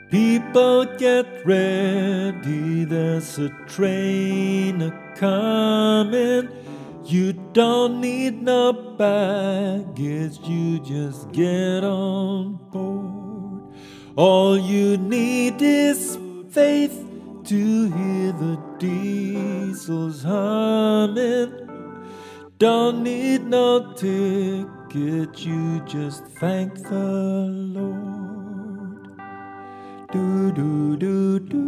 People get ready, there's a train a-comin'. You don't need no baggage, you just get on board. All you need is faith to hear the diesels humming. Don't need no ticket, you just thank the Lord. Do do do do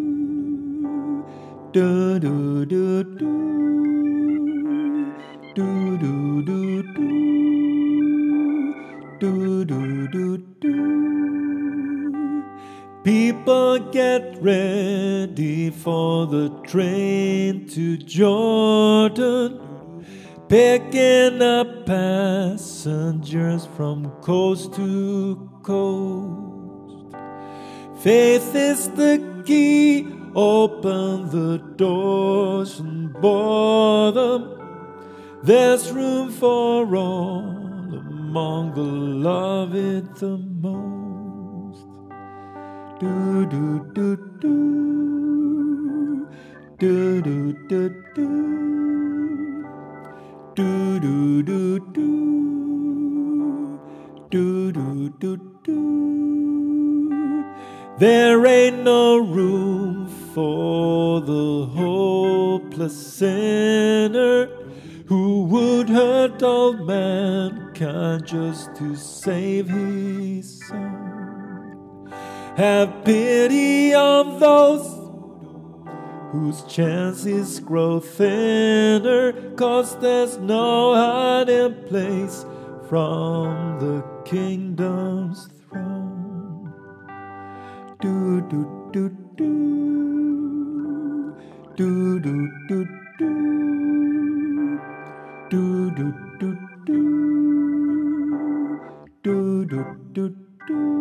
do do do do do do do do do do do. People get ready for the train to Jordan, picking up passengers from coast to coast. Faith is the key, open the doors and board them. There's room for all among the loved the most. Do do do do do do do do do do do do do do do. There ain't no room for the hopeless sinner who would hurt all mankind just to save his soul. Have pity on those whose chances grow thinner, 'cause there's no hiding place from the kingdom's throne. Do do do do do do do do do do do do do do do.